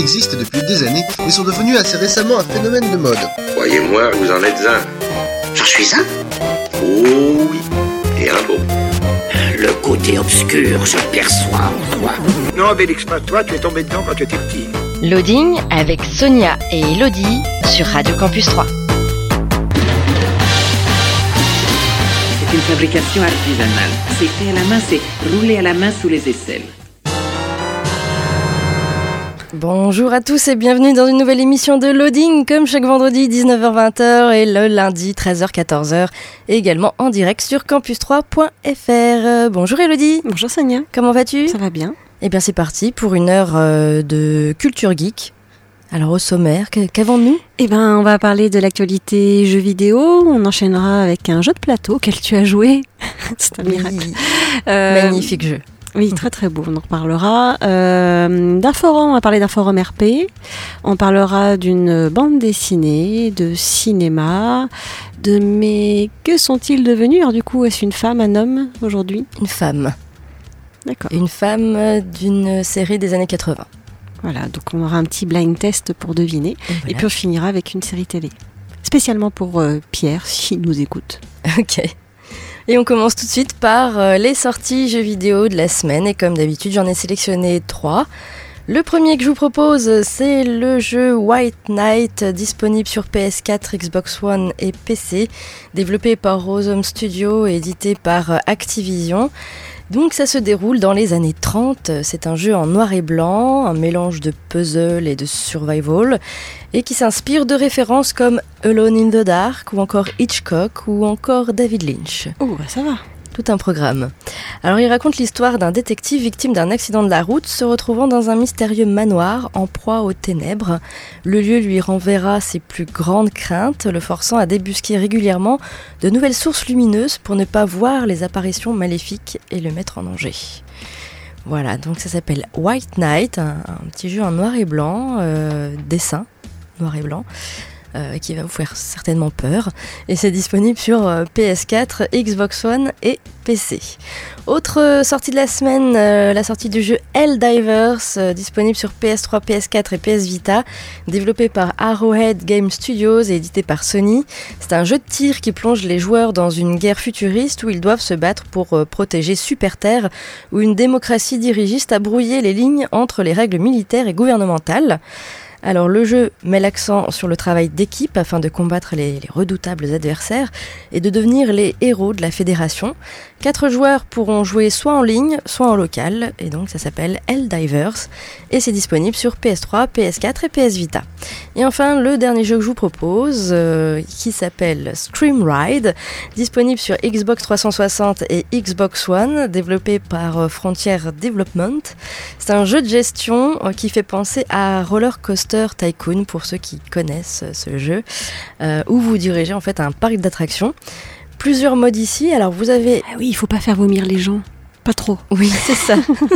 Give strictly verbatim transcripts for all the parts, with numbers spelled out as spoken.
existent depuis des années et sont devenus assez récemment un phénomène de mode. Croyez-moi, vous en êtes un. J'en suis un ? Oh oui, et un beau. Le côté obscur se perçoit en toi. Non, Bélix, pas toi, tu es tombé dedans quand tu étais petit. Loading avec Sonia et Elodie sur Radio Campus trois. C'est une fabrication artisanale. C'est fait à la main, c'est roulé à la main sous les aisselles. Bonjour à tous et bienvenue dans une nouvelle émission de Loading, comme chaque vendredi dix-neuf heures vingt et le lundi treize heures quatorze heures, et également en direct sur campus trois point f r. Bonjour Elodie. Bonjour Sonia. Comment vas-tu ? Ça va bien. Eh bien c'est parti pour une heure euh, de culture geek. Alors au sommaire, qu'avons-nous ? Eh ben on va parler de l'actualité jeux vidéo, on enchaînera avec un jeu de plateau auquel tu as joué. C'est un miracle. Oui. Euh, Magnifique jeu. Oui, très très beau, on en reparlera. Euh, d'un forum, on va parler d'un forum R P. On parlera d'une bande dessinée, de cinéma, de mais que sont-ils devenus ? Alors du coup, est-ce une femme, un homme aujourd'hui ? Une femme. D'accord. Une femme d'une série des années quatre-vingts. Voilà, donc on aura un petit blind test pour deviner. Et, voilà. Et puis on finira avec une série télé. Spécialement pour euh, Pierre, s'il nous écoute. Ok. Et on commence tout de suite par euh, les sorties jeux vidéo de la semaine. Et comme d'habitude, j'en ai sélectionné trois. Le premier que je vous propose, c'est le jeu White Knight, disponible sur P S quatre, Xbox One et P C, développé par Rosehome Studio et édité par euh, Activision. Donc ça se déroule dans les années trente, c'est un jeu en noir et blanc, un mélange de puzzle et de survival, et qui s'inspire de références comme Alone in the Dark, ou encore Hitchcock, ou encore David Lynch. Oh, bah ça va. Tout un programme. Alors il raconte l'histoire d'un détective victime d'un accident de la route, se retrouvant dans un mystérieux manoir en proie aux ténèbres. Le lieu lui renverra ses plus grandes craintes, le forçant à débusquer régulièrement de nouvelles sources lumineuses pour ne pas voir les apparitions maléfiques et le mettre en danger. Voilà, donc ça s'appelle White Knight, un, un petit jeu en noir et blanc, euh, dessin noir et blanc. Euh, qui va vous faire certainement peur, et c'est disponible sur euh, P S quatre, Xbox One et P C. Autre euh, sortie de la semaine, euh, la sortie du jeu Helldivers, euh, disponible sur P S trois, P S quatre et P S Vita, développé par Arrowhead Game Studios et édité par Sony. C'est un jeu de tir qui plonge les joueurs dans une guerre futuriste où ils doivent se battre pour euh, protéger Super-Terre, où une démocratie dirigiste a brouillé les lignes entre les règles militaires et gouvernementales. Alors le jeu met l'accent sur le travail d'équipe afin de combattre les, les redoutables adversaires et de devenir les héros de la fédération. Quatre joueurs pourront jouer soit en ligne, soit en local, et donc ça s'appelle Helldivers, et c'est disponible sur P S trois, P S quatre et P S Vita. Et enfin, le dernier jeu que je vous propose, euh, qui s'appelle Scream Ride, disponible sur Xbox trois cent soixante et Xbox One, développé par euh, Frontier Development. C'est un jeu de gestion euh, qui fait penser à Roller Coaster Tycoon, pour ceux qui connaissent euh, ce jeu, euh, où vous dirigez en fait un parc d'attractions. Plusieurs modes ici, alors vous avez... Ah oui, il faut pas faire vomir les gens, pas trop. Oui, c'est ça.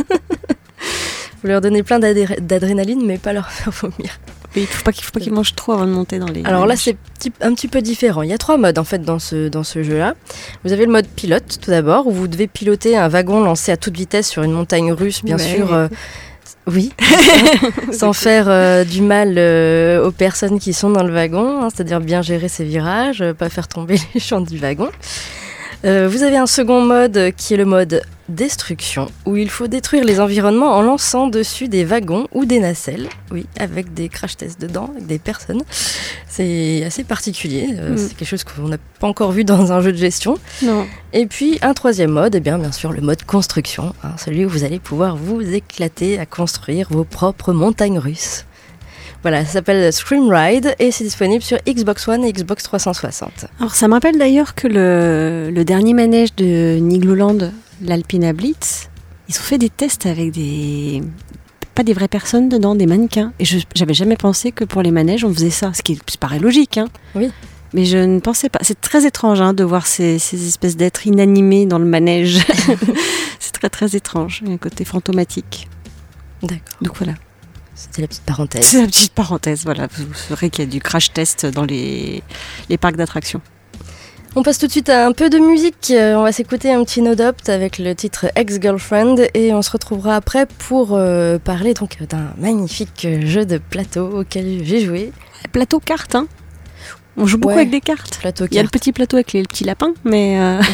Vous leur donnez plein d'adré- d'adrénaline, mais pas leur faire vomir. Oui, il faut pas qu'il faut pas qu'ils mangent trop avant de monter dans les... Alors les là, marches. c'est petit, un petit peu différent. Il y a trois modes en fait dans ce, dans ce jeu-là. Vous avez le mode pilote tout d'abord, où vous devez piloter un wagon lancé à toute vitesse sur une montagne russe, bien ouais. sûr... Euh, Oui, sans faire euh, du mal euh, aux personnes qui sont dans le wagon, hein, c'est-à-dire bien gérer ses virages, euh, pas faire tomber les gens du wagon. Euh, vous avez un second mode qui est le mode destruction, où il faut détruire les environnements en lançant dessus des wagons ou des nacelles, oui, avec des crash tests dedans, avec des personnes. C'est assez particulier, euh, mm. c'est quelque chose qu'on n'a pas encore vu dans un jeu de gestion. Non. Et puis un troisième mode, eh bien, bien sûr le mode construction, hein, celui où vous allez pouvoir vous éclater à construire vos propres montagnes russes. Voilà, ça s'appelle Scream Ride et c'est disponible sur Xbox One et Xbox trois cent soixante. Alors ça me rappelle d'ailleurs que le, le dernier manège de Nigloland, l'Alpina Blitz, ils ont fait des tests avec des... pas des vraies personnes dedans, des mannequins. Et je j'avais jamais pensé que pour les manèges on faisait ça, ce qui paraît logique, hein. Oui. Mais je ne pensais pas. C'est très étrange hein, de voir ces, ces espèces d'êtres inanimés dans le manège. C'est très très étrange, il y a un côté fantomatique. D'accord. Donc voilà. C'était la petite parenthèse. C'est la petite parenthèse, voilà. Vous saurez qu'il y a du crash test dans les, les parcs d'attractions. On passe tout de suite à un peu de musique. Euh, on va s'écouter un petit Nodopt avec le titre Ex-Girlfriend et on se retrouvera après pour euh, parler donc d'un magnifique jeu de plateau auquel j'ai joué. Plateau cartes, hein. On joue beaucoup Ouais, avec des cartes. Plateau Il y a le carte. petit plateau avec les petits lapins, mais euh,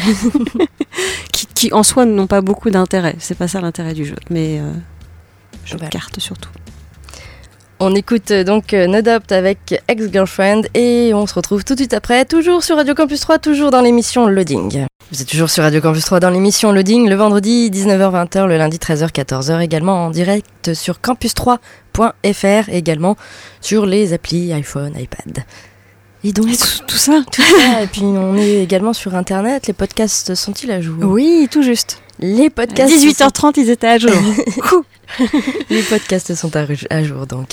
qui, qui en soi n'ont pas beaucoup d'intérêt. C'est pas ça l'intérêt du jeu, mais euh, jeu Voilà. de cartes surtout. On écoute euh, donc euh, Nodopt avec Ex-Girlfriend et on se retrouve tout de suite après, toujours sur Radio Campus trois, toujours dans l'émission Loading. Vous êtes toujours sur Radio Campus trois dans l'émission Loading, le vendredi dix-neuf heures vingt, le lundi treize heures quatorze heures, également en direct sur campus trois point f r, également sur les applis iPhone, iPad. Et donc, Tout, tout ça tout ça, et puis on est également sur Internet, les podcasts sont-ils à jour ? Oui, tout juste. Les À podcasts dix-huit heures trente, ils étaient à jour. Coucou. Les podcasts sont à, à jour donc.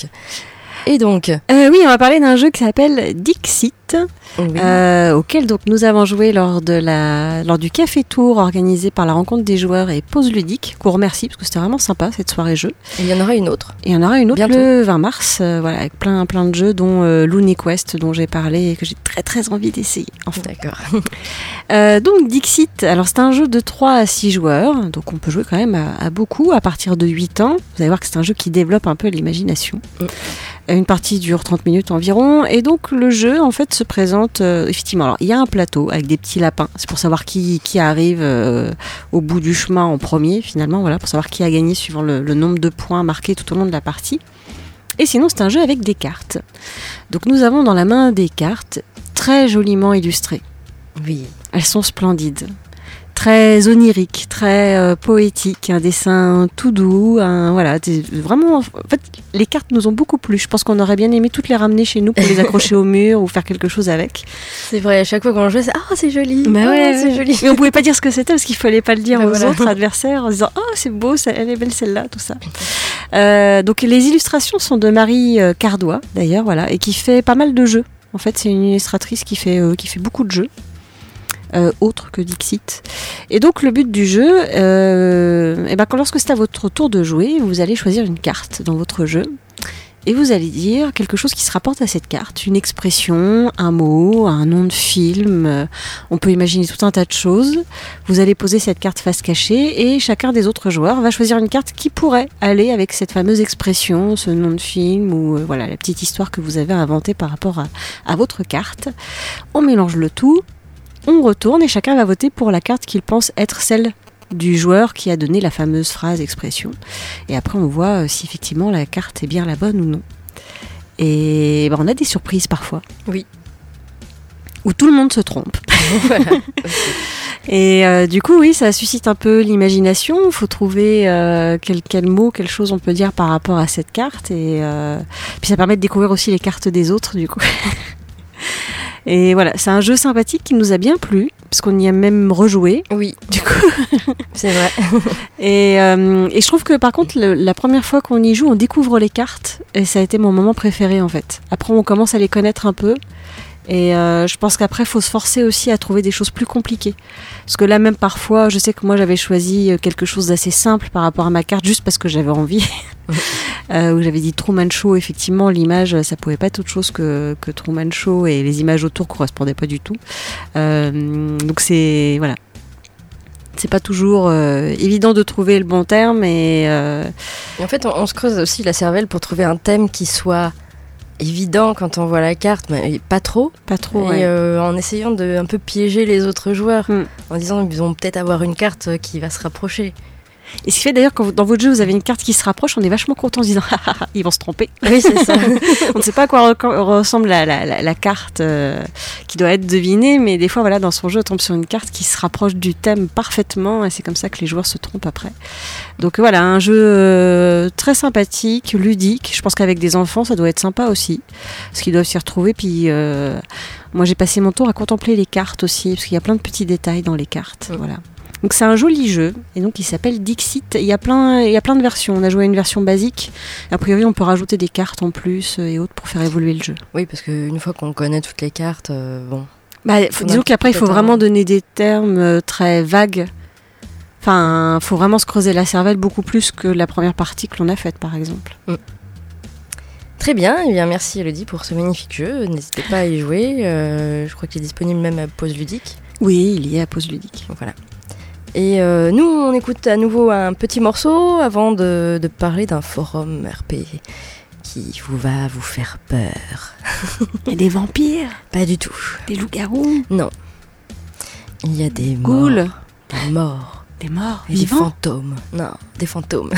Et donc, Euh, oui, on va parler d'un jeu qui s'appelle Dixit, oui. euh, auquel donc nous avons joué lors de la lors du café tour organisé par la rencontre des joueurs et Pause Ludique, qu'on remercie parce que c'était vraiment sympa cette soirée jeu. il y en aura une autre. Et il y en aura une autre Bientôt. le vingt mars, euh, voilà, avec plein plein de jeux dont euh, Looney Quest dont j'ai parlé et que j'ai très très envie d'essayer. Enfin. D'accord. Euh, donc Dixit, alors c'est un jeu de trois à six joueurs, donc on peut jouer quand même à, à beaucoup à partir de huit ans. Vous allez voir que c'est un jeu qui développe un peu l'imagination. Mm. Une partie dure trente minutes environ, et donc le jeu en fait se présente euh, effectivement. Alors il y a un plateau avec des petits lapins, c'est pour savoir qui, qui arrive euh, au bout du chemin en premier finalement, voilà, pour savoir qui a gagné suivant le, le nombre de points marqués tout au long de la partie. Et sinon c'est un jeu avec des cartes. Donc nous avons dans la main des cartes très joliment illustrées. Oui. Elles sont splendides, très oniriques, très euh, poétiques, un dessin tout doux, un, voilà, des- vraiment. En fait, les cartes nous ont beaucoup plu. Je pense qu'on aurait bien aimé toutes les ramener chez nous pour les accrocher au mur ou faire quelque chose avec. C'est vrai, à chaque fois qu'on jouait, c'est ah c'est joli, Bah ah, ouais, c'est ouais. joli. Mais on pouvait pas dire ce que c'était parce qu'il fallait pas le dire Bah aux voilà. autres adversaires en disant oh c'est beau, ça- elle est belle celle-là, tout ça. Euh, donc les illustrations sont de Marie euh, Cardois d'ailleurs, voilà, et qui fait pas mal de jeux. En fait, c'est une illustratrice qui fait euh, qui fait beaucoup de jeux. Euh, autre que Dixit. Et donc le but du jeu, euh, eh ben, quand, lorsque c'est à votre tour de jouer, vous allez choisir une carte dans votre jeu et vous allez dire quelque chose qui se rapporte à cette carte, une expression, un mot, un nom de film, euh, on peut imaginer tout un tas de choses. Vous allez poser cette carte face cachée et chacun des autres joueurs va choisir une carte qui pourrait aller avec cette fameuse expression, ce nom de film ou euh, voilà la petite histoire que vous avez inventée par rapport à, à votre carte. On mélange le tout. On retourne et chacun va voter pour la carte qu'il pense être celle du joueur qui a donné la fameuse phrase, expression. Et après, on voit euh, si effectivement la carte est bien la bonne ou non. Et ben, on a des surprises parfois. Oui. Où tout le monde se trompe. Voilà. Et euh, du coup, oui, ça suscite un peu l'imagination. Il faut trouver euh, quel, quel mot, quelle chose on peut dire par rapport à cette carte. Et euh, puis ça permet de découvrir aussi les cartes des autres, du coup. Et voilà, c'est un jeu sympathique qui nous a bien plu, parce qu'on y a même rejoué, Oui, du coup. c'est vrai. Et, euh, et je trouve que par contre, le- la première fois qu'on y joue, on découvre les cartes, et ça a été mon moment préféré en fait. Après, on commence à les connaître un peu, et euh, je pense qu'après, il faut se forcer aussi à trouver des choses plus compliquées. Parce que là, même parfois, je sais que moi, j'avais choisi quelque chose d'assez simple par rapport à ma carte, juste parce que j'avais envie. Euh, où j'avais dit Truman Show, effectivement, l'image, ça pouvait pas être autre chose que, que Truman Show, et les images autour correspondaient pas du tout. Euh, donc c'est voilà, c'est pas toujours euh, évident de trouver le bon terme, et euh, Et en fait, on, on se creuse aussi la cervelle pour trouver un thème qui soit évident quand on voit la carte, mais pas trop. pas trop. Et Ouais. euh, en essayant de un peu piéger les autres joueurs, Mm. en disant qu'ils vont peut-être avoir une carte qui va se rapprocher. Et ce qui fait d'ailleurs quand vous- dans votre jeu vous avez une carte qui se rapproche, on est vachement content en se disant ah, ah, ah, ils vont se tromper. Oui, c'est ça. On ne sait pas à quoi re- ressemble la, la, la, la carte euh, qui doit être devinée, mais des fois voilà, dans son jeu on tombe sur une carte qui se rapproche du thème parfaitement, et c'est comme ça que les joueurs se trompent après. Donc voilà, un jeu euh, très sympathique, ludique. Je pense qu'avec des enfants ça doit être sympa aussi, parce qu'ils doivent s'y retrouver. Puis euh, moi j'ai passé mon tour à contempler les cartes aussi, parce qu'il y a plein de petits détails dans les cartes. Mm. Voilà. Donc c'est un joli jeu, et donc il s'appelle Dixit. Il y a plein, il y a plein de versions. On a joué à une version basique. A priori, on peut rajouter des cartes en plus euh, et autres pour faire évoluer le jeu. Oui, parce qu'une fois qu'on connaît toutes les cartes, euh, bon. Bah, faut, On a disons un qu'après, il petit faut peu vraiment tard. donner des termes euh, très vagues. Enfin, faut vraiment se creuser la cervelle beaucoup plus que la première partie que l'on a faite, par exemple. Très bien, eh bien merci Elodie pour ce magnifique jeu. N'hésitez pas à y jouer. Euh, je crois qu'il est disponible même à Pause Ludique. Oui, il y est à Pause Ludique. Voilà. Et euh, nous, on écoute à nouveau un petit morceau avant de, de parler d'un forum R P qui vous va vous faire peur. Il y a des vampires? Pas du tout. Des loups-garous? Non. Il y a des Ghouls. morts. Des morts. Des morts Et des vivants? fantômes. Non, des fantômes.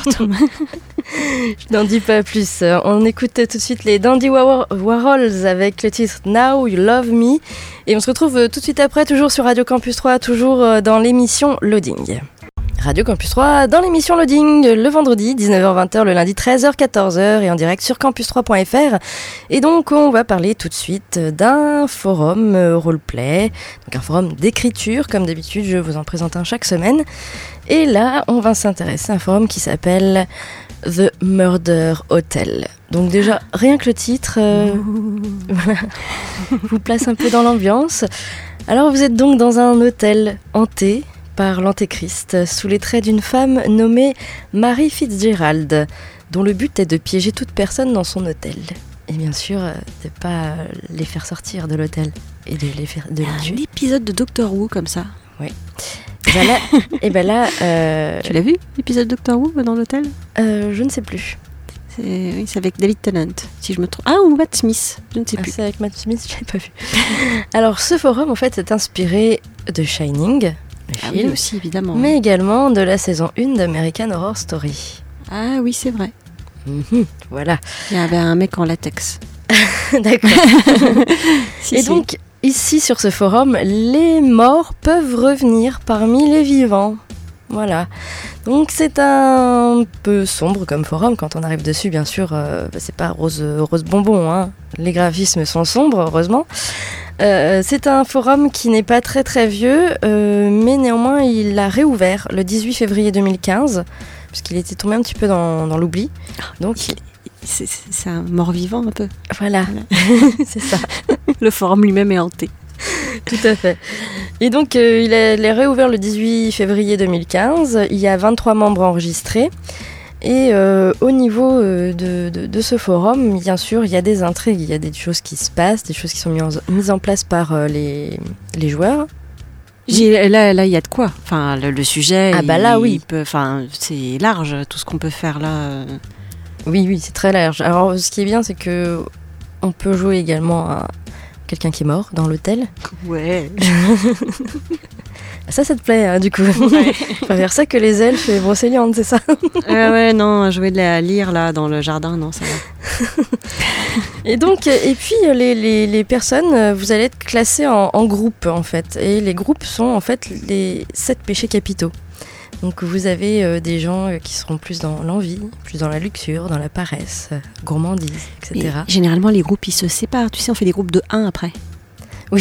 Je n'en dis pas plus. On écoute tout de suite les Dandy War- Warhols avec le titre Now You Love Me. Et on se retrouve tout de suite après, toujours sur Radio Campus trois, toujours dans l'émission Loading. Radio Campus trois, dans l'émission Loading, le vendredi, dix-neuf heures vingt, le lundi, treize heures quatorze et en direct sur campus trois point f r. Et donc, on va parler tout de suite d'un forum euh, roleplay, donc un forum d'écriture, comme d'habitude, je vous en présente un chaque semaine. Et là, on va s'intéresser à un forum qui s'appelle The Murder Hotel. Donc déjà, rien que le titre euh, voilà, vous place un peu dans l'ambiance. Alors, vous êtes donc dans un hôtel hanté par l'Antéchrist, sous les traits d'une femme nommée Mary Fitzgerald, dont le but est de piéger toute personne dans son hôtel. Et bien sûr, de ne pas les faire sortir de l'hôtel et de les faire de les Un tuer. épisode de Doctor Who comme ça. Oui. Et ben là, et ben là euh, Tu l'as vu, l'épisode Doctor Who dans l'hôtel? euh, je ne sais plus. C'est, oui, c'est avec David Tennant, si je me trompe. Ah, ou Matt Smith, je ne sais Ah, plus. c'est avec Matt Smith, je l'avais pas vu. Alors, ce forum, en fait, est inspiré de Shining, le Ah oui, film, aussi, évidemment. mais également de la saison un d'American Horror Story. Ah oui, c'est vrai. Mhm, voilà. Il y avait un mec en latex. D'accord. Si, Et si. donc, ici sur ce forum, les morts peuvent revenir parmi les vivants. Voilà. Donc c'est un peu sombre comme forum. Quand on arrive dessus, bien sûr, euh, bah, c'est pas rose, rose bonbon. Hein. Les graphismes sont sombres, heureusement. Euh, c'est un forum qui n'est pas très très vieux, euh, mais néanmoins il a réouvert le dix-huit février deux mille quinze, puisqu'il était tombé un petit peu dans, dans l'oubli. Donc il- C'est, c'est- c'est un mort-vivant un peu. voilà, c'est ça. Le forum lui-même est hanté. Tout à fait. Et donc, euh, il, est, il est réouvert le dix-huit février deux mille quinze. Il y a vingt-trois membres enregistrés. Et euh, au niveau euh, de, de, de ce forum, bien sûr, il y a des intrigues, il y a des choses qui se passent, des choses qui sont mises en, mises en place par euh, les, les joueurs. J'ai, là, là, il y a de quoi. Enfin, le, le sujet. Ah bah il- là, oui. il peut, enfin, c'est large tout ce qu'on peut faire là. euh. Oui, oui, c'est très large. Alors, ce qui est bien, c'est que on peut jouer également à quelqu'un qui est mort dans l'hôtel. Ouais. Ça, ça te plaît, hein, du coup. Pas vers ça que les elfes et Brocéliande, c'est ça? Ah ouais, non, jouer de la lyre là dans le jardin, non, ça va. Et donc, et puis les, les, les personnes, vous allez être classées en, en groupes en fait. Et les groupes sont en fait les sept péchés capitaux. Donc vous avez euh, des gens euh, qui seront plus dans l'envie, plus dans la luxure, dans la paresse, euh, gourmandise, et Mais cetera. généralement, les groupes ils se séparent. Tu sais, on fait des groupes de un après. Oui,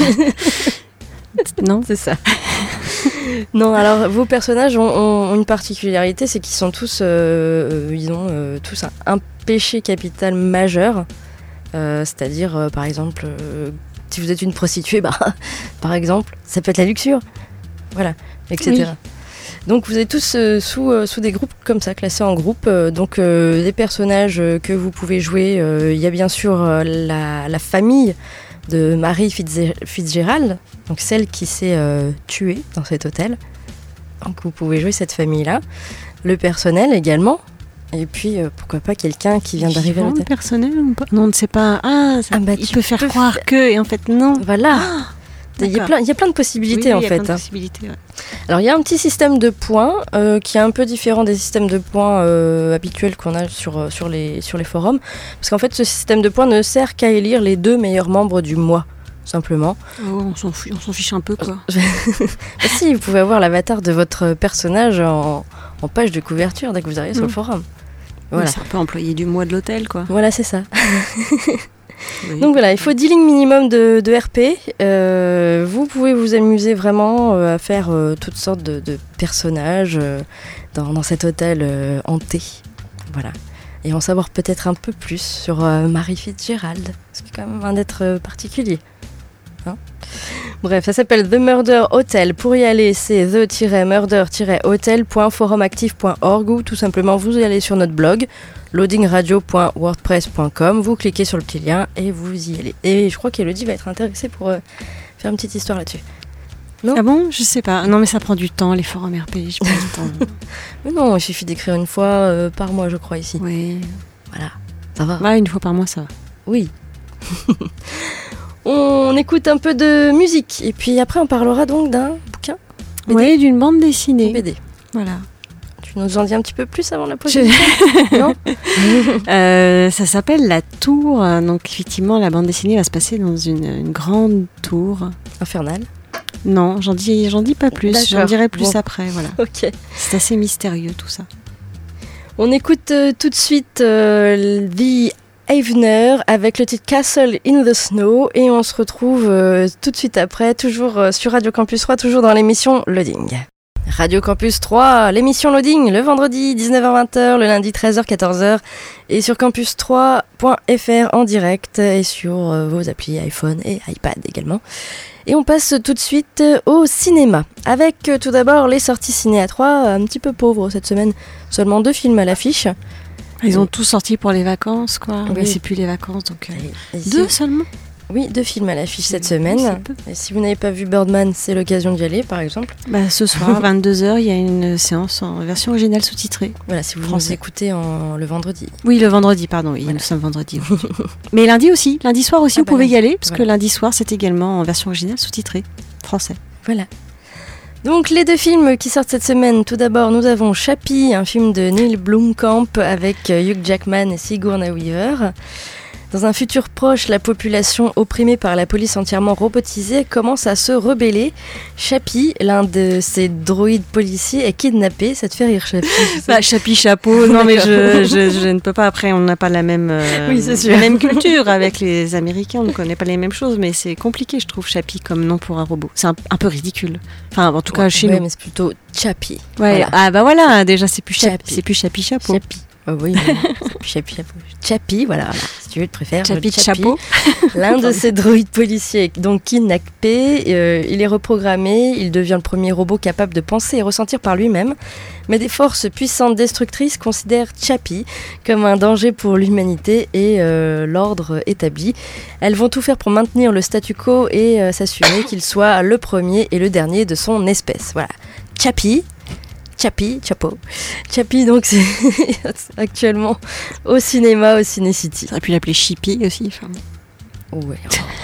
Non. c'est ça. Non, alors vos personnages ont, ont une particularité, c'est qu'ils sont tous, euh, euh, ils ont euh, tous un, un péché capital majeur. Euh, c'est-à-dire, euh, par exemple, euh, si vous êtes une prostituée, bah, par exemple, ça peut être la luxure, voilà, et cetera. Oui. Donc vous êtes tous euh, sous, euh, sous des groupes comme ça, classés en groupes. Euh, donc euh, les personnages euh, que vous pouvez jouer, euh, il y a bien sûr euh, la, la famille de Mary Fitz- Fitzgerald, donc celle qui s'est euh, tuée dans cet hôtel. Donc vous pouvez jouer cette famille-là. Le personnel également. Et puis euh, pourquoi pas quelqu'un qui vient d'arriver à Vivant, l'hôtel. personnel ou pas? Non, on ne sait pas. Ah, ça, Ah bah, il tu peut faire peux croire faire- que, et en fait, non. Voilà. Ah, Il y, a d'accord. plein, il y a plein de possibilités Oui, en il y a fait. plein de hein. possibilités, ouais. Alors il y a un petit système de points euh, qui est un peu différent des systèmes de points euh, habituels qu'on a sur, euh, sur, les, sur les forums. Parce qu'en fait ce système de points ne sert qu'à élire les deux meilleurs membres du mois, simplement. Oh, on, s'en fiche, on s'en fiche un peu, quoi. Ah, si, vous pouvez avoir l'avatar de votre personnage en, en page de couverture dès que vous arrivez sur le Mm. forum. Voilà. Voilà, C'est un peu employé du mois de l'hôtel, quoi. voilà c'est ça. Oui. Donc voilà, il faut dix lignes minimum de, de R P. Euh, vous pouvez vous amuser vraiment euh, à faire euh, toutes sortes de, de personnages euh, dans, dans cet hôtel euh, hanté. Voilà. Et en savoir peut-être un peu plus sur euh, Mary Fitzgerald, ce qui est quand même un être euh, particulier. Hein. Bref, ça s'appelle The Murder Hotel. Pour y aller, c'est the-murder-hotel point forumactif point org ou tout simplement vous allez sur notre blog loading radio point wordpress point com, vous cliquez sur le petit lien et vous y allez. Et je crois qu'Elodie va être intéressée pour euh, faire une petite histoire là-dessus. Non ? Ah bon ? Je sais pas. Non mais ça prend du temps, les forums R P, j'ai pas du temps. Mais non, il suffit d'écrire une fois euh, par mois, je crois, ici. Oui. Voilà, ça va. Ouais, une fois par mois, ça va. Oui. On écoute un peu de musique et puis après on parlera donc d'un bouquin. B D. Oui, d'une bande dessinée. B D. Voilà. Tu nous en dis un petit peu plus avant la pause ? Je... Non euh, Ça s'appelle La Tour. Donc effectivement, la bande dessinée va se passer dans une, une grande tour. Infernale. Non, j'en dis, j'en dis pas plus. D'accord. J'en dirai plus Bon. après. Voilà. Ok. C'est assez mystérieux tout ça. On écoute euh, tout de suite euh, The Avener avec le titre Castle in the Snow et on se retrouve euh, tout de suite après, toujours euh, sur Radio Campus trois, toujours dans l'émission Loading. Radio Campus trois, l'émission Loading, le vendredi dix-neuf heures vingt, le lundi treize heures quatorze heures et sur campus trois point f r en direct et sur euh, vos applis iPhone et iPad également. Et on passe tout de suite au cinéma, avec euh, tout d'abord les sorties ciné à trois, un petit peu pauvres cette semaine, seulement deux films à l'affiche. Ils ont tous sorti pour les vacances, quoi. Oui. Mais c'est plus les vacances, donc... Euh... Et, et si... Deux seulement ? Oui, deux films à l'affiche cette Oui, semaine. Et si vous n'avez pas vu Birdman, c'est l'occasion d'y aller, par exemple. Bah, ce soir, vingt-deux heures, il y a une séance en version originale sous-titrée. Voilà, si vous Français. nous écoutez en... le vendredi. Oui, le vendredi, pardon. Oui, Voilà. nous sommes vendredi. Mais lundi aussi. Lundi soir aussi, Ah vous bah pouvez lundi. y aller, parce Voilà. que lundi soir, c'est également en version originale sous-titrée français. Voilà. Donc les deux films qui sortent cette semaine, tout d'abord nous avons Chappie, un film de Neil Blomkamp avec Hugh Jackman et Sigourney Weaver. Dans un futur proche, la population opprimée par la police entièrement robotisée commence à se rebeller. Chappie, l'un de ces droïdes policiers, est kidnappé. Ça te fait rire, Chappie? Bah, Chappie, chapeau. Non, mais je, je, je ne peux pas. Après, on n'a pas la même, euh, Oui, c'est sûr. la même culture avec les Américains. On ne connaît pas les mêmes choses, mais c'est compliqué, je trouve, Chappie comme nom pour un robot. C'est un, un peu ridicule. Enfin, en tout cas, chez ouais, nous. mais c'est plutôt Chappie. Ouais. Voilà. Ah bah voilà. Déjà, c'est plus Chappie. Chappie. C'est plus Chappie, chapeau. Chappie. Oh oui, c'est plus Chappie, chapeau. Chappie, voilà, voilà. Si tu veux, tu préfères. Chappie, Chappie. chapeau. L'un de ces droïdes policiers est donc kidnappé, euh, il est reprogrammé, il devient le premier robot capable de penser et ressentir par lui-même. Mais des forces puissantes destructrices considèrent Chappie comme un danger pour l'humanité et euh, l'ordre établi. Elles vont tout faire pour maintenir le statu quo et euh, s'assurer qu'il soit le premier et le dernier de son espèce. Voilà. Chappie. Chappie, chapeau. Chappie, donc, c'est actuellement au cinéma, au Ciné City. On aurait pu l'appeler Chippy aussi. Enfin. Ouais.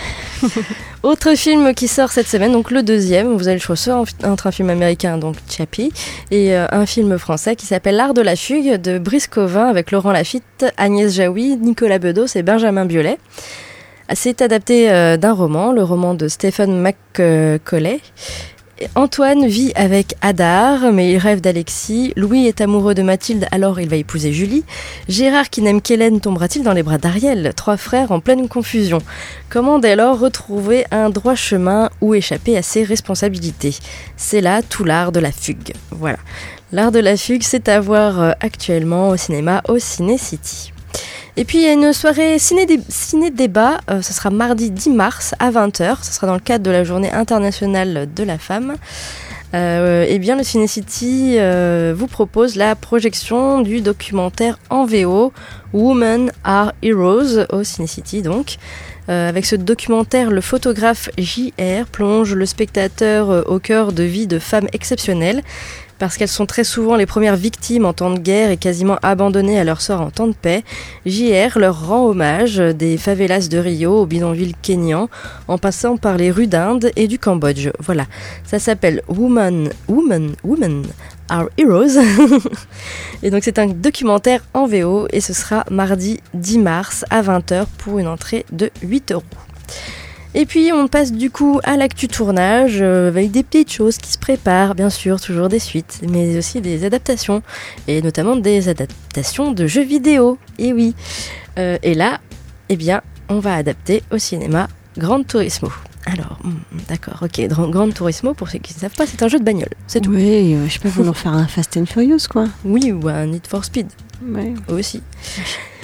Autre film qui sort cette semaine, donc le deuxième, vous avez le choix soit entre un film américain, donc Chappie, et euh, un film français qui s'appelle L'Art de la Fugue de Brice Covin avec Laurent Lafitte, Agnès Jaoui, Nicolas Bedos et Benjamin Biolay. C'est adapté euh, d'un roman, le roman de Stephen Macaulay. Antoine vit avec Hadar, mais il rêve d'Alexis. Louis est amoureux de Mathilde, alors il va épouser Julie. Gérard, qui n'aime qu'Hélène, tombera-t-il dans les bras d'Ariel? Trois frères en pleine confusion. Comment dès lors retrouver un droit chemin ou échapper à ses responsabilités? C'est là tout l'art de la fugue. Voilà. L'art de la fugue, c'est à voir actuellement au cinéma, au Ciné City. Et puis il y a une soirée ciné-dé- ciné-débat, euh, ce sera mardi dix mars à vingt heures, ce sera dans le cadre de la journée internationale de la femme. Euh, et bien le Ciné City euh, vous propose la projection du documentaire en V O Women Are Heroes au Ciné City donc. Euh, avec ce documentaire, le photographe J R plonge le spectateur euh, au cœur de vies de femmes exceptionnelles, parce qu'elles sont très souvent les premières victimes en temps de guerre et quasiment abandonnées à leur sort en temps de paix. J R leur rend hommage des favelas de Rio au bidonville kényan, en passant par les rues d'Inde et du Cambodge. Voilà, ça s'appelle Woman, Woman, Women Are Heroes. Et donc c'est un documentaire en V O et ce sera mardi dix mars à vingt heures pour une entrée de huit euros. Et puis on passe du coup à l'actu tournage euh, avec des petites choses qui se préparent, bien sûr, toujours des suites, mais aussi des adaptations, et notamment des adaptations de jeux vidéo. Et oui, euh, et là, eh bien, on va adapter au cinéma Gran Turismo. Alors, hmm, d'accord, ok, Gran Turismo, pour ceux qui ne savent pas, c'est un jeu de bagnole, c'est tout. Oui, euh, je sais pas, vouloir faire un Fast and Furious, quoi. Oui, ou un Need for Speed. Ouais. Aussi.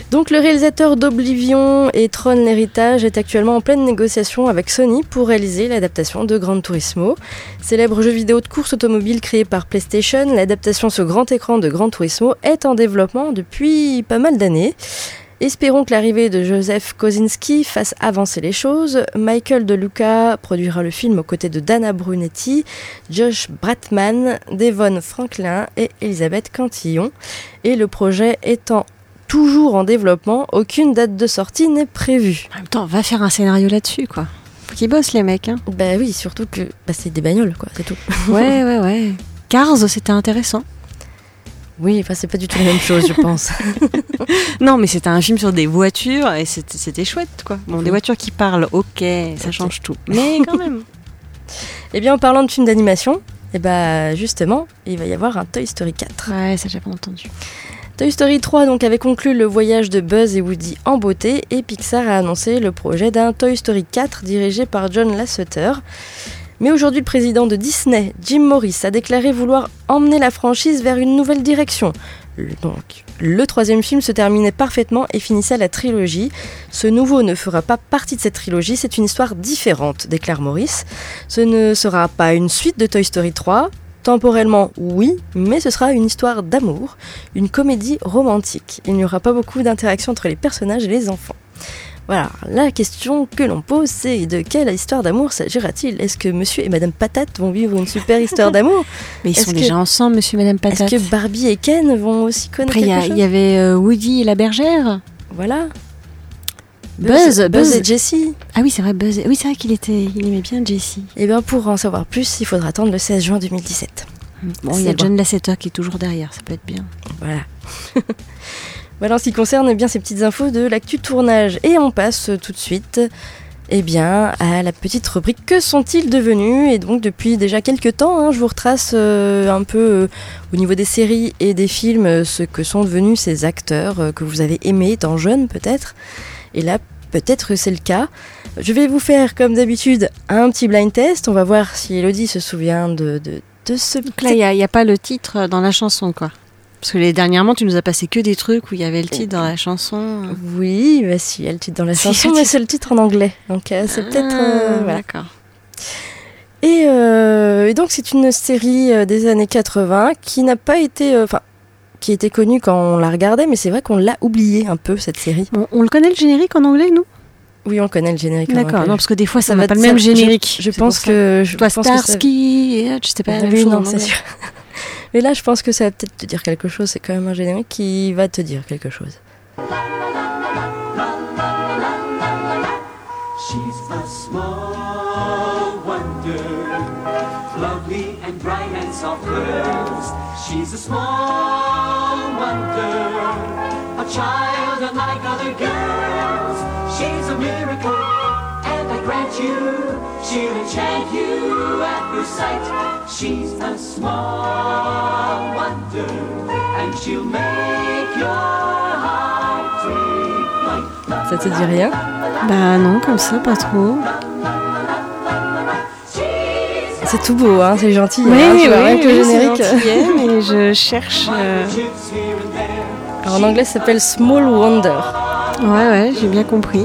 Donc le réalisateur d'Oblivion et Tron l'héritage est actuellement en pleine négociation avec Sony pour réaliser l'adaptation de Gran Turismo. Célèbre jeu vidéo de course automobile créé par PlayStation, l'adaptation sur grand écran de Gran Turismo est en développement depuis pas mal d'années. Espérons que l'arrivée de Joseph Kosinski fasse avancer les choses. Michael De Luca produira le film aux côtés de Dana Brunetti, Josh Bratman, Devon Franklin et Elisabeth Cantillon. Et le projet étant toujours en développement, aucune date de sortie n'est prévue. En même temps, va faire un scénario là-dessus, quoi. Faut qu'ils bossent, les mecs. Hein. Bah oui, surtout que bah, c'est des bagnoles, quoi, c'est tout. Ouais, ouais, ouais. Cars, c'était intéressant. Oui, enfin, c'est pas du tout la même chose, je pense. Non, mais c'était un film sur des voitures et c'était, c'était chouette, quoi. Bon, des voitures qui parlent, ok, ça change tout. Mais quand même. Eh bien, en parlant de films d'animation, eh bah, justement, il va y avoir un Toy Story quatre. Ouais, ça, j'ai pas entendu. Toy Story trois donc, avait conclu le voyage de Buzz et Woody en beauté et Pixar a annoncé le projet d'un Toy Story quatre dirigé par John Lasseter. Mais aujourd'hui, le président de Disney, Jim Morris, a déclaré vouloir emmener la franchise vers une nouvelle direction. Donc, le troisième film se terminait parfaitement et finissait la trilogie. Ce nouveau ne fera pas partie de cette trilogie, c'est une histoire différente, déclare Morris. Ce ne sera pas une suite de Toy Story trois. Temporellement, oui, mais ce sera une histoire d'amour, une comédie romantique. Il n'y aura pas beaucoup d'interaction entre les personnages et les enfants. Voilà, la question que l'on pose, c'est de quelle histoire d'amour s'agira-t-il ? Est-ce que Monsieur et Madame Patate vont vivre une super histoire d'amour ? Mais ils Est-ce sont que, déjà ensemble, Monsieur et Madame Patate. Est-ce que Barbie et Ken vont aussi connaître Après, quelque chose ? il y avait euh, Woody et la bergère. Voilà. Buzz, Buzz, Buzz et Jessie. Ah oui, c'est vrai, Buzz. Oui, c'est vrai qu'il était, il aimait bien Jessie. Et bien, pour en savoir plus, il faudra attendre le seize juin deux mille dix-sept. Bon, il y a John Lasseter qui est toujours derrière, ça peut être bien. Voilà. Voilà en ce qui concerne eh bien, ces petites infos de l'actu tournage. Et on passe tout de suite eh bien, à la petite rubrique « Que sont-ils devenus ?» Et donc depuis déjà quelques temps, hein, je vous retrace euh, un peu euh, au niveau des séries et des films euh, ce que sont devenus ces acteurs euh, que vous avez aimés étant jeunes peut-être. Et là, peut-être c'est le cas. Je vais vous faire comme d'habitude un petit blind test. On va voir si Elodie se souvient de, de, de ce... Donc là, il n'y a, a pas le titre dans la chanson, quoi. Parce que les, dernièrement, tu nous as passé que des trucs où il y avait le titre dans la chanson. Oui, bah si, il y a le titre dans la chanson, mais c'est le titre en anglais. Donc euh, c'est ah, peut-être... Euh, voilà. D'accord. Et, euh, et donc c'est une série euh, des années quatre-vingts qui n'a pas été... Enfin, euh, qui était connue quand on la regardait, mais c'est vrai qu'on l'a oublié un peu, cette série. On, on le connaît le générique en anglais, nous ? Oui, on connaît le générique. D'accord, non, parce que des fois, ça, ça n'a va pas le même ça, générique. Je, je pense que... Je Toi, pense Starsky, que ça... je sais pas, ah, oui, non, c'est sûr. Mais là, je pense que ça va peut-être te dire quelque chose. C'est quand même un générique qui va te dire quelque chose. She's a small wonder, lovely and bright and soft curves. She's a small wonder, a child unlike other girls. She's a miracle, and I grant you, she'll enchant you at first sight. She's a small wonder, and she'll make your heart take flight. Ça te dit rien ? Bah non, comme ça, pas trop. C'est tout beau, hein, c'est gentil. Oui, hein, oui, oui, oui, le oui générique. c'est gentil, mais je cherche... Euh... Alors en anglais, ça s'appelle Small Wonder. Ouais, ouais, j'ai bien compris.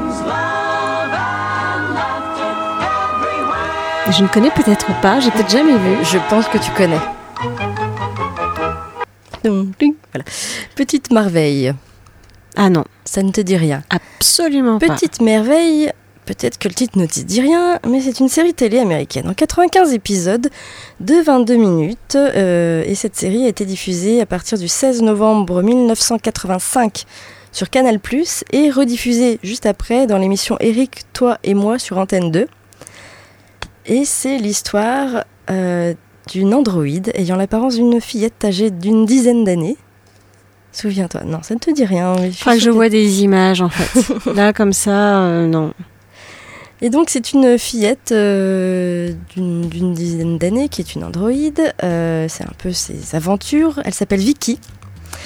Je ne connais peut-être pas, j'ai peut-être jamais vu. Je pense que tu connais. Voilà. Petite merveille. Ah non. Ça ne te dit rien. Absolument pas. Petite merveille, peut-être que le titre ne te dit rien, mais c'est une série télé américaine en quatre-vingt-quinze épisodes de vingt-deux minutes. Euh, et cette série a été diffusée à partir du seize novembre mille neuf cent quatre-vingt-cinq sur Canal plus, et rediffusée juste après dans l'émission Eric, toi et moi sur Antenne deux. Et c'est l'histoire euh, d'une androïde ayant l'apparence d'une fillette âgée d'une dizaine d'années. Souviens-toi, non, ça ne te dit rien. Il faudra que je vois des images, en fait. Là, comme ça, euh, non. Et donc, c'est une fillette euh, d'une, d'une dizaine d'années qui est une androïde. Euh, c'est un peu ses aventures. Elle s'appelle Vicky.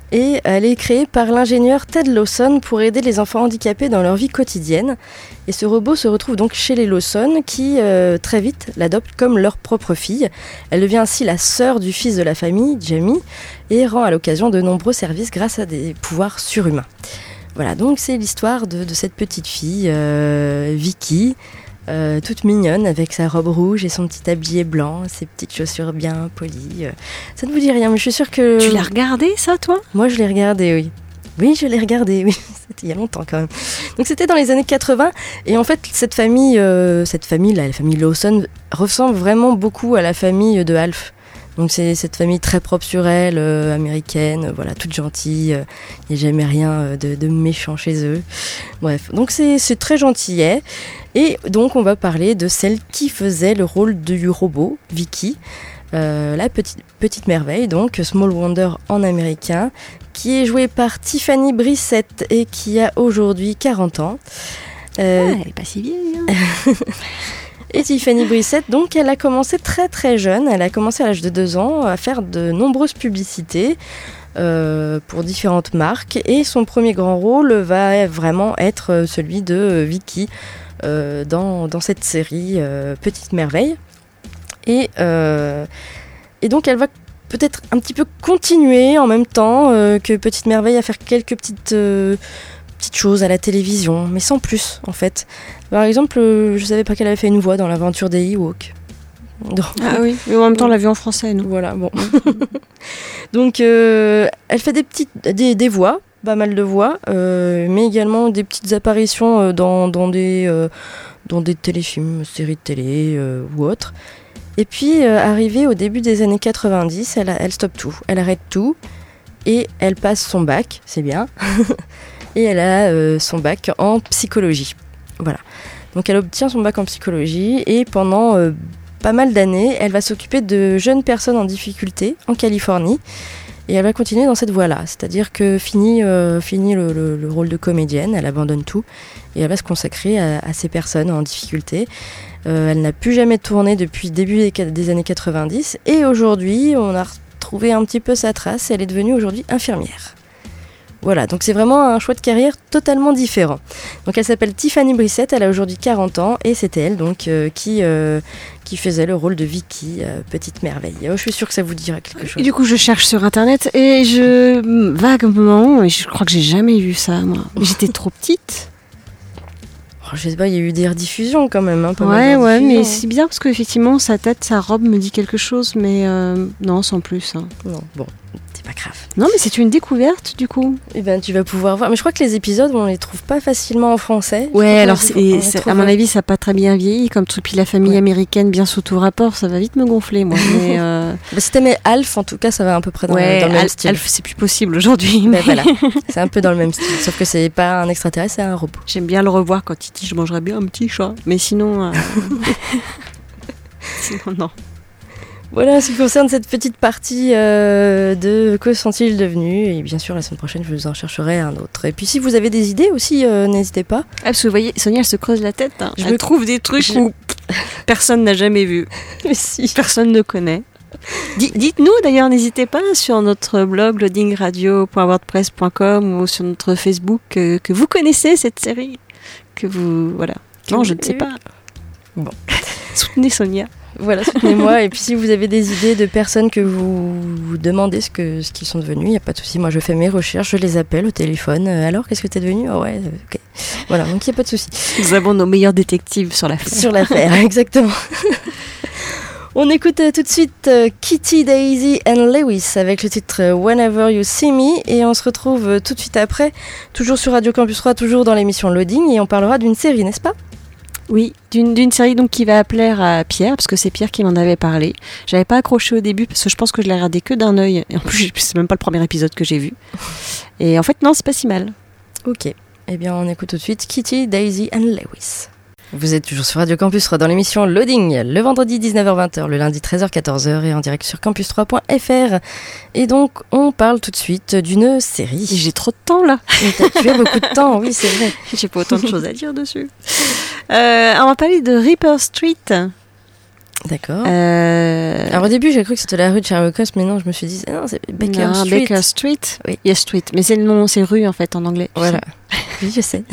Et elle est créée par l'ingénieur Ted Lawson pour aider les enfants handicapés dans leur vie quotidienne. Et ce robot se retrouve donc chez les Lawson qui, euh, très vite, l'adoptent comme leur propre fille. Elle devient ainsi la sœur du fils de la famille, Jamie, et rend à l'occasion de nombreux services grâce à des pouvoirs surhumains. Voilà, donc c'est l'histoire de, de cette petite fille, euh, Vicky, Euh, toute mignonne avec sa robe rouge et son petit tablier blanc, ses petites chaussures bien polies. Euh, ça ne vous dit rien, mais je suis sûre que... Tu l'as regardé ça, toi ? Moi, je l'ai regardé, oui. Oui, je l'ai regardé, oui. C'était il y a longtemps quand même. Donc c'était dans les années quatre-vingts. Et en fait, cette famille, euh, cette famille, là, la famille Lawson, ressemble vraiment beaucoup à la famille de Alf. Donc c'est cette famille très propre sur elle, euh, américaine, euh, voilà, toute gentille. Il euh, n'y a jamais rien euh, de, de méchant chez eux. Bref, donc c'est, c'est très gentillet. Et donc on va parler de celle qui faisait le rôle du robot, Vicky, euh, la petite, petite merveille, donc Small Wonder en américain, qui est jouée par Tiffany Brissett et qui a aujourd'hui quarante ans. Euh, ah, elle n'est pas si vieille, hein. Et Tiffany Brissett, donc, elle a commencé très très jeune. Elle a commencé à l'âge de deux ans à faire de nombreuses publicités euh, pour différentes marques. Et son premier grand rôle va vraiment être celui de Vicky euh, dans, dans cette série euh, Petite Merveille. Et, euh, et donc, elle va peut-être un petit peu continuer en même temps euh, que Petite Merveille à faire quelques petites... Euh, petites choses à la télévision, mais sans plus en fait. Par exemple, euh, je savais pas qu'elle avait fait une voix dans l'aventure des Ewoks. Donc, ah oui, mais en même temps on l'a vu en français, nous. Voilà, bon. Donc euh, elle fait des petites des, des voix, pas mal de voix, euh, mais également des petites apparitions euh, dans, dans, des, euh, dans des téléfilms, séries de télé euh, ou autres. Et puis euh, arrivée au début des années quatre-vingt-dix, elle, elle stoppe tout, elle arrête tout et elle passe son bac, c'est bien. Et elle a euh, son bac en psychologie. Voilà. Donc elle obtient son bac en psychologie et pendant euh, pas mal d'années, elle va s'occuper de jeunes personnes en difficulté en Californie. Et elle va continuer dans cette voie-là. C'est-à-dire que fini, euh, fini le, le, le rôle de comédienne, elle abandonne tout et elle va se consacrer à, à ces personnes en difficulté. Euh, elle n'a plus jamais tourné depuis le début des, des années quatre-vingt-dix. Et aujourd'hui, on a retrouvé un petit peu sa trace. Elle est devenue aujourd'hui infirmière. Voilà, donc c'est vraiment un choix de carrière totalement différent. Donc elle s'appelle Tiffany Brissett, elle a aujourd'hui quarante ans et c'était elle donc euh, qui, euh, qui faisait le rôle de Vicky, euh, petite merveille. Oh, je suis sûre que ça vous dira quelque chose. Et du coup je cherche sur internet et je vaguement, et je crois que j'ai jamais vu ça moi. J'étais trop petite. Oh, je sais pas, il y a eu des rediffusions quand même. Hein, pas ouais, ouais, mais c'est bizarre parce qu'effectivement sa tête, sa robe me dit quelque chose, mais euh, non, sans plus. Hein. Non, bon. Pas grave. Non, mais c'est une découverte du coup. Eh ben, tu vas pouvoir voir. Mais je crois que les épisodes, on les trouve pas facilement en français. Ouais, alors c'est, et c'est, à mon avis, ça n'a pas très bien vieilli comme tout. Puis la famille ouais. américaine, bien sous tout rapport, ça va vite me gonfler, moi. Mais euh... bah, si t'aimais Alf, en tout cas, ça va un peu près dans, ouais, le, dans le même Alf, style. Alf, c'est plus possible aujourd'hui. Ben, voilà, c'est un peu dans le même style. Sauf que c'est pas un extraterrestre, c'est un robot. J'aime bien le revoir quand il dit je mangerais bien un petit chat. Mais sinon, euh... sinon non. Voilà, en ce qui concerne cette petite partie euh, de que sont-ils devenus. Et bien sûr, la semaine prochaine, je vous en chercherai un autre. Et puis, si vous avez des idées aussi, euh, n'hésitez pas. Ah, parce que vous voyez, Sonia, elle se creuse la tête. Hein. Je elle me trouve des trucs je... où personne n'a jamais vu. Mais si. Personne ne connaît. D- dites-nous d'ailleurs, n'hésitez pas sur notre blog loading radio point wordpress point com ou sur notre Facebook euh, que vous connaissez cette série. Que vous. Voilà. Que non, vous... je ne sais pas. Bon. Soutenez Sonia. Voilà, soutenez-moi. Et puis si vous avez des idées de personnes que vous, vous demandez ce, que, ce qu'ils sont devenus, il n'y a pas de souci. Moi, je fais mes recherches, je les appelle au téléphone. Euh, alors, qu'est-ce que t'es devenu ? Oh ouais, ok. Voilà, donc il n'y a pas de souci. Nous avons nos meilleurs détectives sur l'affaire. Sur l'affaire, exactement. On écoute euh, tout de suite euh, Kitty, Daisy and Lewis avec le titre euh, Whenever You See Me. Et on se retrouve euh, tout de suite après, toujours sur Radio Campus trois, toujours dans l'émission Loading. Et on parlera d'une série, n'est-ce pas ? Oui, d'une, d'une série donc qui va plaire à Pierre, parce que c'est Pierre qui m'en avait parlé. J'avais pas accroché au début, parce que je pense que je l'ai regardé que d'un œil. Et en plus, c'est même pas le premier épisode que j'ai vu. Et en fait, non, c'est pas si mal. Ok, eh bien on écoute tout de suite Kitty, Daisy and Lewis. Vous êtes toujours sur Radio Campus trois dans l'émission Loading, le vendredi dix-neuf heures vingt, le lundi treize heures quatorze et en direct sur campus trois point f r. Et donc, on parle tout de suite d'une série. J'ai trop de temps là. Tu as beaucoup de temps, oui, c'est vrai. J'ai pas autant de choses à dire dessus. Euh, on va parler de Reaper Street. D'accord. Euh... Alors au début, j'ai cru que c'était la rue de Sherlock Holmes, mais non, je me suis dit, ah non, c'est Baker non, Street. Baker Street. Oui. Yes, Street. Mais c'est le nom, c'est rue en fait en anglais. Voilà. Oui, je sais.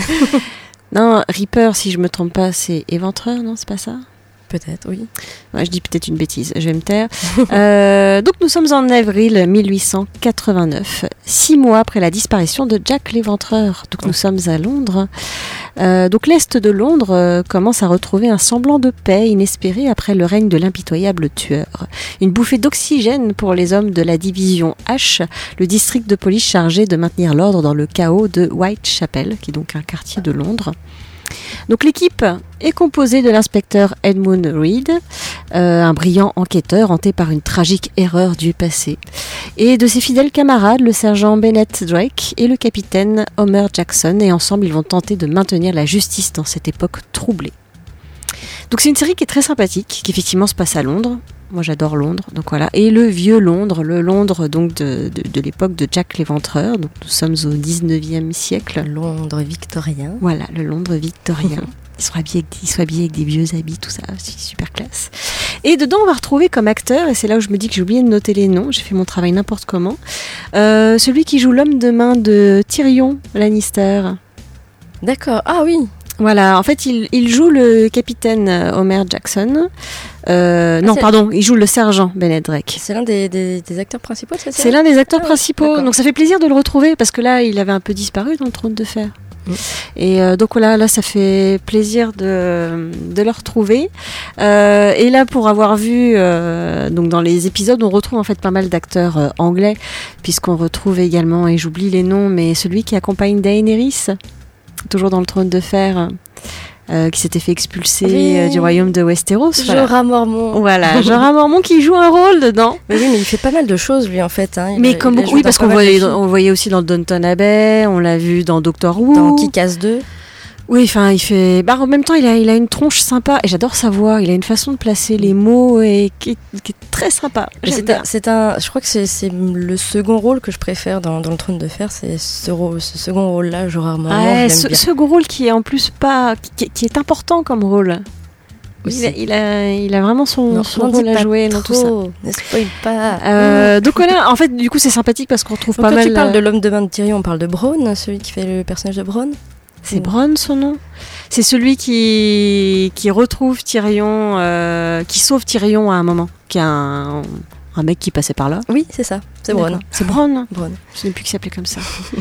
Non, Reaper, si je me trompe pas, c'est éventreur, non, c'est pas ça? Peut-être, oui. Ouais, je dis peut-être une bêtise, je vais me taire. euh, donc nous sommes en avril mille huit cent quatre-vingt-neuf, six mois après la disparition de Jack l'Éventreur. Donc nous sommes à Londres. Euh, donc l'Est de Londres euh, commence à retrouver un semblant de paix inespéré après le règne de l'impitoyable tueur. Une bouffée d'oxygène pour les hommes de la division H, le district de police chargé de maintenir l'ordre dans le chaos de Whitechapel, qui est donc un quartier de Londres. Donc l'équipe est composée de l'inspecteur Edmund Reed, euh, un brillant enquêteur hanté par une tragique erreur du passé, et de ses fidèles camarades, le sergent Bennett Drake et le capitaine Homer Jackson, et ensemble ils vont tenter de maintenir la justice dans cette époque troublée. Donc c'est une série qui est très sympathique, qui effectivement se passe à Londres. Moi j'adore Londres, donc voilà. Et le vieux Londres, le Londres donc de, de, de l'époque de Jack l'Éventreur. Donc nous sommes au dix-neuvième siècle. Londres victorien. Voilà, le Londres victorien. Ils sont habillés avec, ils sont habillés avec des vieux habits, tout ça, c'est super classe. Et dedans on va retrouver comme acteur, et c'est là où je me dis que j'ai oublié de noter les noms, j'ai fait mon travail n'importe comment, euh, celui qui joue l'homme de main de Tyrion Lannister. D'accord, ah oui. Voilà, en fait, il, il joue le capitaine Homer Jackson. Euh, ah, non, c'est... pardon, il joue le sergent Bennett Drake. C'est l'un des, des, des acteurs principaux de cette C'est série. l'un des acteurs ah, principaux, oui, donc ça fait plaisir de le retrouver parce que là, il avait un peu disparu dans le Trône de Fer. Mmh. Et euh, donc voilà, là, ça fait plaisir de, de le retrouver. Euh, et là, pour avoir vu, euh, donc dans les épisodes, on retrouve en fait pas mal d'acteurs euh, anglais, puisqu'on retrouve également, et j'oublie les noms, mais celui qui accompagne Daenerys, toujours dans le Trône de Fer. Euh, qui s'était fait expulser oui. euh, du royaume de Westeros. Jorah voilà. Mormont. Voilà, Jorah Mormont qui joue un rôle dedans. Mais oui, mais il fait pas mal de choses lui en fait. Hein. Mais a, comme beaucoup, oui, parce qu'on voyait, on voyait aussi dans Downton Abbey, on l'a vu dans Doctor Who. Dans Kick-Ass deux. Oui, enfin, il fait. Bah, en même temps, il a, il a une tronche sympa et j'adore sa voix. Il a une façon de placer les mots et qui est, qui est très sympa. C'est un, c'est un, je crois que c'est, c'est le second rôle que je préfère dans, dans le Trône de Fer. C'est ce, rôle, ce second rôle-là, Jorah Mormont. Ah, ce bien. second rôle qui est en plus pas, qui, qui est important comme rôle. Oui, il, a, il, a, il a vraiment son, non, son rôle à jouer dans tout ça. Ne spoil pas. Euh, donc voilà, en fait, du coup, c'est sympathique parce qu'on retrouve donc pas quand mal. Tu parles de l'homme de main de Tyrion, on parle de Bronn, celui qui fait le personnage de Bronn. C'est Bronn son nom. C'est celui qui, qui retrouve Tyrion, euh, qui sauve Tyrion à un moment, qui a un, un mec qui passait par là. Oui, c'est ça, c'est Bronn. C'est Bronn. Bronn. Je ne sais plus qui s'appelait comme ça.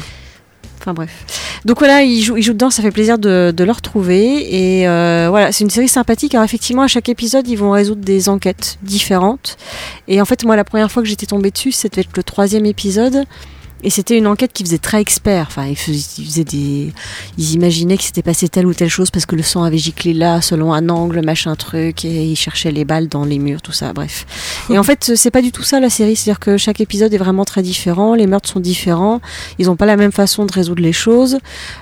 Enfin bref. Donc voilà, il joue, il joue dedans, ça fait plaisir de, de le retrouver. Et euh, voilà, c'est une série sympathique. Alors effectivement, à chaque épisode, ils vont résoudre des enquêtes différentes. Et en fait, moi, la première fois que j'étais tombée dessus, c'était peut-être le troisième épisode. Et c'était une enquête qui faisait très expert. Enfin, ils faisaient, ils faisaient des, ils imaginaient que s'était passé telle ou telle chose parce que le sang avait giclé là, selon un angle, machin truc, et ils cherchaient les balles dans les murs, tout ça. Bref. Et en fait, c'est pas du tout ça la série. C'est-à-dire que chaque épisode est vraiment très différent. Les meurtres sont différents. Ils ont pas la même façon de résoudre les choses.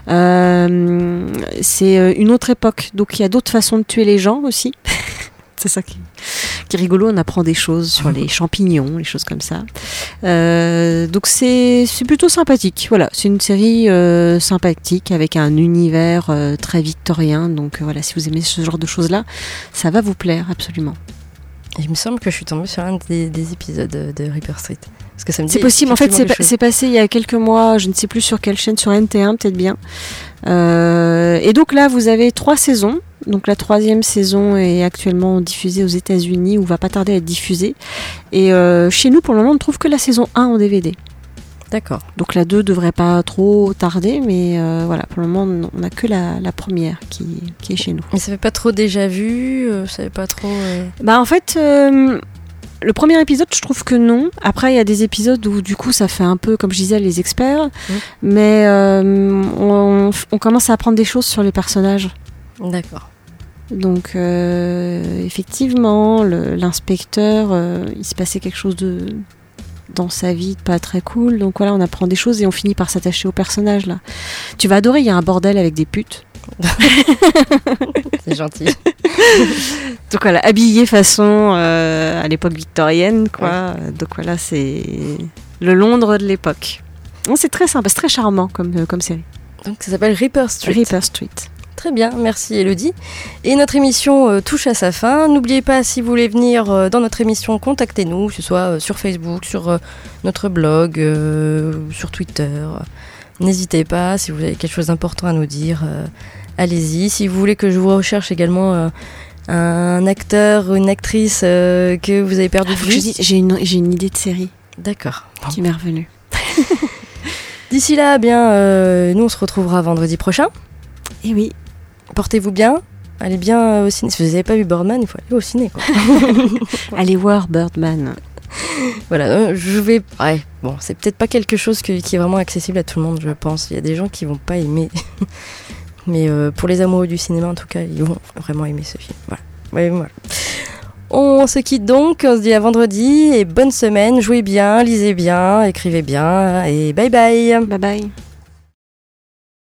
Euh, c'est une autre époque, donc il y a d'autres façons de tuer les gens aussi. C'est ça qui, qui est rigolo, on apprend des choses sur les champignons, les choses comme ça. Euh, donc c'est, c'est plutôt sympathique. Voilà, c'est une série euh, sympathique avec un univers euh, très victorien. Donc euh, voilà, si vous aimez ce genre de choses-là, ça va vous plaire absolument. Il me semble que je suis tombée sur un des, des épisodes de, de Reaper Street. Parce que ça me dit c'est possible, en fait c'est, pa- c'est passé il y a quelques mois, je ne sais plus sur quelle chaîne, sur N T un peut-être bien. Euh, et donc là vous avez trois saisons. Donc la troisième saison est actuellement diffusée aux États-Unis ou va pas tarder à être diffusée. Et euh, chez nous pour le moment on ne trouve que la saison un en D V D. D'accord. Donc la deux devrait pas trop tarder, mais euh, voilà, pour le moment on n'a que la, la première qui, qui est chez nous. Mais ça fait pas trop déjà vu, euh, ça fait pas trop... Euh... Bah en fait... Euh, Le premier épisode, je trouve que non. Après, il y a des épisodes où, du coup, ça fait un peu, comme je disais, les experts. Mmh. Mais euh, on, on commence à apprendre des choses sur les personnages. D'accord. Donc, euh, effectivement, le, l'inspecteur, euh, il se passait quelque chose de, dans sa vie de pas très cool. Donc voilà, on apprend des choses et on finit par s'attacher au personnage, là. Tu vas adorer, il y a un bordel avec des putes. C'est gentil. Donc voilà, habillé façon euh, à l'époque victorienne, quoi. Ouais. Donc voilà, c'est le Londres de l'époque. Non, c'est très sympa, c'est très charmant comme, euh, comme série. Donc ça s'appelle Reaper Street. Reaper Street. Très bien, merci Elodie. Et notre émission euh, touche à sa fin. N'oubliez pas, si vous voulez venir euh, dans notre émission, contactez-nous, que ce soit euh, sur Facebook, sur euh, notre blog, euh, sur Twitter. N'hésitez pas, si vous avez quelque chose d'important à nous dire, euh, allez-y. Si vous voulez que je vous recherche également euh, un acteur ou une actrice euh, que vous avez perdu de Ah, vue. j'ai une, j'ai une idée de série. D'accord. Qui m'est revenue. D'ici là, eh bien, euh, nous on se retrouvera vendredi prochain. Et oui. Portez-vous bien. Allez bien au ciné. Si vous n'avez pas vu Birdman, il faut aller au ciné, quoi. Allez voir Birdman. Voilà, euh, je vais... Ouais, bon, c'est peut-être pas quelque chose que, qui est vraiment accessible à tout le monde, je pense. Il y a des gens qui vont pas aimer. Mais euh, pour les amoureux du cinéma, en tout cas, ils vont vraiment aimer ce film. Voilà. Ouais, voilà. On se quitte donc, on se dit à vendredi et bonne semaine. Jouez bien, lisez bien, écrivez bien et bye bye. Bye bye.